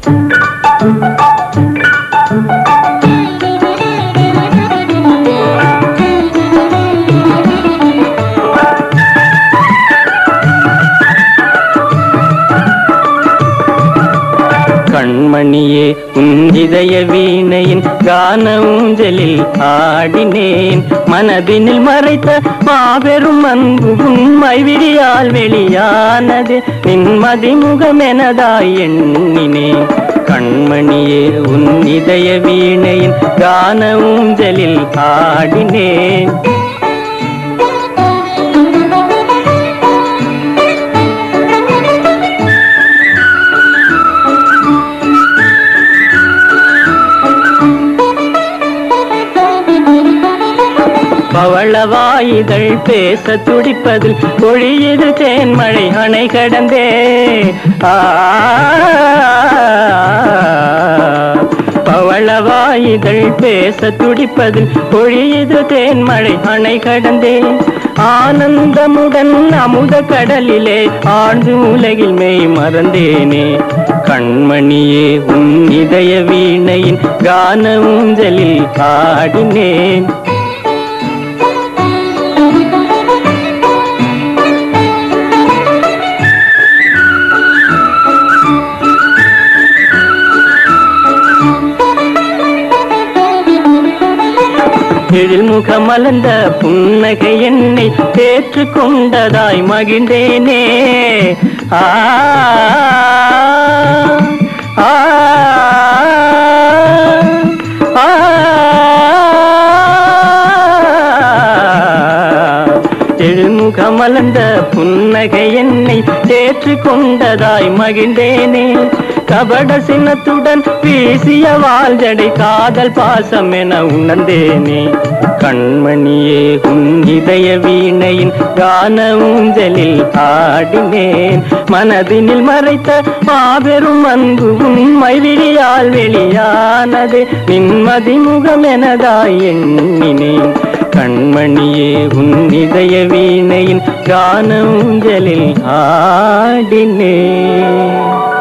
கண்மணியே உன் இதய வீணையின் கான ஊஞ்சலில் ஆடினேன். மனதினில் மறைத்த மாபெரும் அன்பு உண்மை விழியால் வெளியானது. நின்மதி முகமெனதாய் எண்ணினேன். கண்மணியே உன் இதய வீணையின் கான ஊஞ்சலில் ஆடினேன். பவளவாயிதழ் பேச துடிப்பதில் பொழியது தேன்மழை அணை கடந்தே. பவளவாயிதழ் பேச துடிப்பதில் பொழியது தேன்மழை அணை கடந்தே. ஆனந்தமுடன் அமுத கடலிலே ஆழ்ந்து உலகில் மெய் மறந்தேனே. கண்மணியே உன் இதய வீணையின் கான ஊஞ்சலில் ஆடினேன். எழில் முகமலர்ந்த புன்னகை என்னை ஏற்றுக்கொண்டதாய் மகிழ்ந்தேனே. ஆ ஆ ஆ எழில் முகமலர்ந்த புன்னகை என்னை ஏற்றுக்கொண்டதாய் மகிழ்ந்தேனே. கபட சின்னத்துடன் வீசிய வாழ்ஜடை காதல் பாசம் என உணர்ந்தேனே. கண்மணியே உன் இதய வீணையின் கான ஊஞ்சலில் ஆடினேன். மனதினில் மறைத்த மாபெரும் அன்பு உண்மை விழியால் வெளியானது. நின்மதி முகமெனதாய் எண்ணினேன். கண்மணியே உன் இதய வீணையின் கான ஊஞ்சலில் ஆடினேன்.